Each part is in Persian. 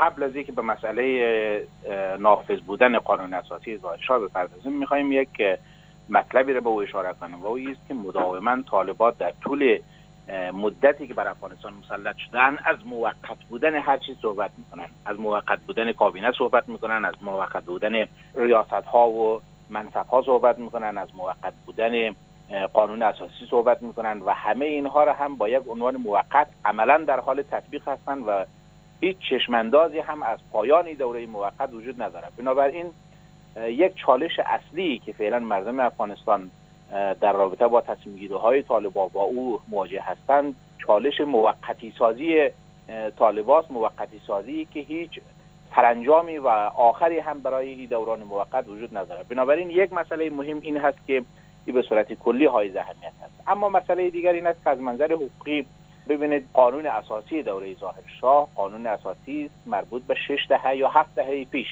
قبل از اینکه به مسئله نافذ بودن قانون اساسی ظاهرشاه بپردازیم، می‌خوایم یک مطلبی رو به او اشاره کنیم و او است که مداوما طالبان در طول مدتی که بر افغانستان مسلط شدن از موقت بودن هر چیز صحبت میکنن، از موقت بودن کابینه صحبت میکنن، از موقت بودن ریاست ها و منصب ها صحبت میکنن، از موقت بودن قانون اساسی صحبت میکنن و همه اینها را هم با یک عنوان موقت عملا در حال تطبیق هستند و هیچ چشماندازی هم از پایان دوره موقت وجود نداره. بنابراین یک چالش اصلی که فعلا مردم افغانستان در رابطه با تصمیم گیری های طالبان با او مواجه هستند، چالش موقتی سازی طالباست، موقتی سازی که هیچ سرانجامی و آخری هم برای این دوران موقت وجود نداره. بنابراین یک مسئله مهم این هست که این به صورت کلی حائز اهمیت هست. اما مسئله دیگر این است که از منظر حقوقی ببینید قانون اساسی دوره ظاهرشاه قانون اساسی مربوط به 6 دهه یا 7 دهه پیش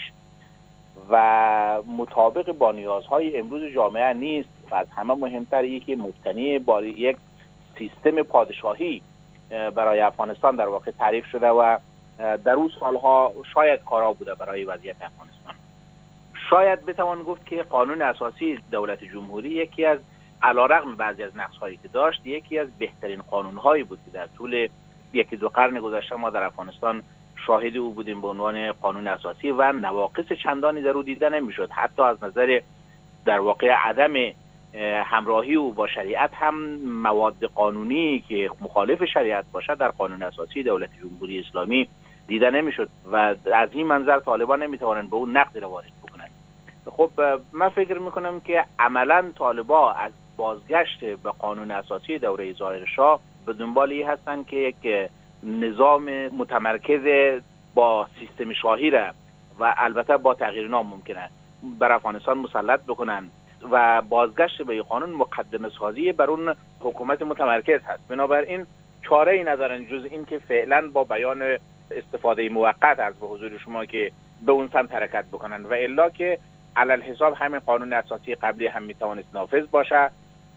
و مطابق با نیازهای امروز جامعه نیست و از همه مهمتر یکی مبتنی بر یک سیستم پادشاهی برای افغانستان در واقع تعریف شده و در اون سالها شاید کارا بوده برای وضعیت افغانستان. شاید بتوان گفت که قانون اساسی دولت جمهوری یکی از علیرغم بعضی از نقص‌هایی که داشت یکی از بهترین قانون‌هایی بود که در طول یکی دو قرن گذشته ما در افغانستان شاهد او بودیم به عنوان قانون اساسی و نواقص چندانی در او دیده نمی‌شد. حتی از نظر در واقع عدم همراهی او با شریعت هم مواد قانونی که مخالف شریعت باشد در قانون اساسی دولت جمهوری اسلامی دیده نمی‌شد و از این منظر طالبان نمی‌توانند به اون نقد را وارد بکنند. خب من فکر می‌کنم که عملاً طالبان از بازگشت به قانون اساسی دوره ظاهرشاه به دنبال این هستند که یک نظام متمرکز با سیستم شاهی را و البته با تغییر نام ممکنه بر افغانستان مسلط بکنن و بازگشت به قانون مقدمه سازی بر اون حکومت متمرکز هست. بنابراین چاره ای ندارن جز این که فعلا با بیان استفاده موقت از به حضور شما که به اون سمت حرکت بکنن و الا که علل حساب همین قانون اساسی قبلی هم میتوانست نافذ باشه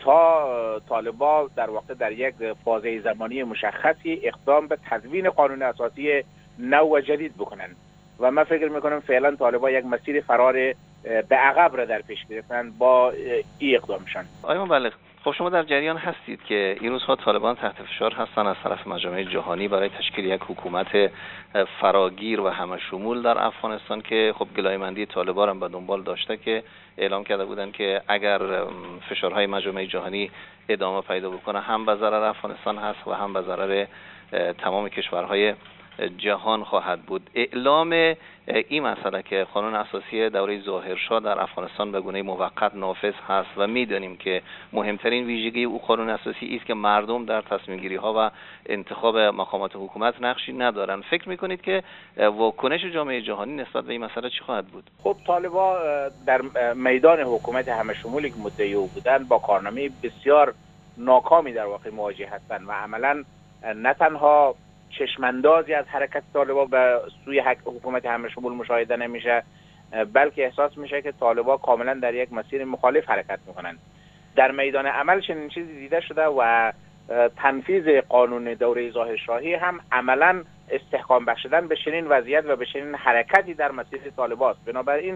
تا طالبان در واقع در یک فازه زمانی مشخصی اقدام به تدوین قانون اساسی نو و جدید بکنن و من فکر میکنم فعلا طالبان یک مسیر فرار به عقب را در پیش گرفتن با این اقدامشان. آقای مبلغ، خب شما در جریان هستید که این روزها طالبان تحت فشار هستند از طرف مجامع جهانی برای تشکیل یک حکومت فراگیر و همه شمول در افغانستان که خب گلایه‌مندی طالبان هم به دنبال داشته که اعلام کرده بودند که اگر فشارهای مجامع جهانی ادامه پیدا بکنه هم به ضرر افغانستان هست و هم به ضرر تمام کشورهای جهان خواهد بود. اعلام این مسئله که قانون اساسی دوره ظاهرشاه در افغانستان به گونه موقت نافذ هست و میدانیم که مهمترین ویژگی او قانون اساسی است که مردم در تصمیم گیری ها و انتخاب مقامات حکومت نقشی ندارن، فکر میکنید که واکنش جامعه جهانی نسبت به این مسئله چی خواهد بود؟ خب طالبان در میدان حکومت همه شمولی که مدعی او بودند با کارنامه بسیار ناکامی در واقع مواجه هستند و عملاً نه تنها چشماندازی از حرکت طالبان به سوی حکومت همه شمول مشاهده نمیشه بلکه احساس میشه که طالبان کاملا در یک مسیر مخالف حرکت میکنند. در میدان عمل چنین چیزی دیده شده و تنفیذ قانون دوره ظاهرشاهی هم عملا استحکام بخشیدن به چنین وضعیت و به چنین حرکتی در مسیر طالبان است. بنابراین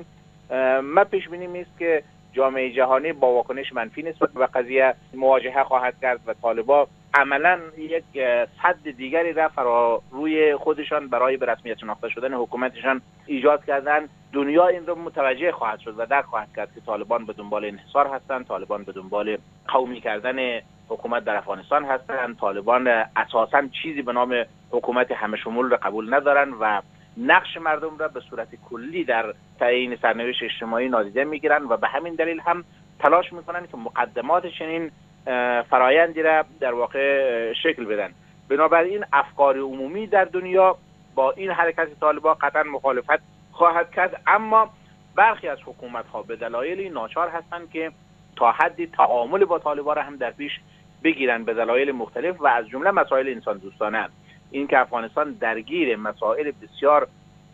من پیش بینیم است که جامعه جهانی با واکنش منفی نسبت به قضیه مواجهه خواهد کرد و طالبان عملا یک سد دیگری را فرا روی خودشان برای به رسمیت شناخته شدن حکومتشان ایجاد کردن. دنیا این را متوجه خواهد شد و درک خواهد کرد که طالبان به دنبال انحصار هستند، طالبان به دنبال قومی کردن حکومت در افغانستان هستند، طالبان اساساً چیزی به نام حکومت همه شمول را قبول ندارند و نقش مردم را به صورت کلی در تعیین سرنوشت اجتماعی نادیده میگیرند و به همین دلیل هم تلاش میکنند که مقدمات چنین فرایندی را در واقع شکل بدن. بنابراین افکار عمومی در دنیا با این حرکت طالبان قطعا مخالفت خواهد کرد، اما برخی از حکومت‌ها به دلایلی ناچار هستند که تا حدی تعامل با طالبان را هم در پیش بگیرند به دلایل مختلف و از جمله مسائل انسان دوستانه. این که افغانستان درگیر مسائل بسیار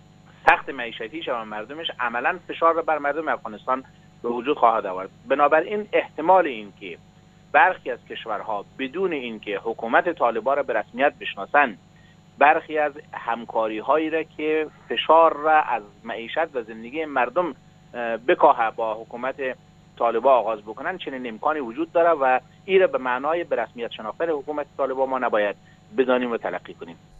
سخت معیشتی شود و مردمش عملاً فشار را بر مردم افغانستان به وجود خواهد آورد. بنابراین احتمال این که برخی از کشورها بدون اینکه حکومت طالبان را به رسمیت بشناسند برخی از همکاری هایی را که فشار را از معیشت و زندگی مردم بکاهه با حکومت طالبان آغاز بکنن، چنین امکانی وجود داره و این را به معنای به رسمیت شناختن حکومت طالبان ما نباید بدانیم و تلقی کنیم.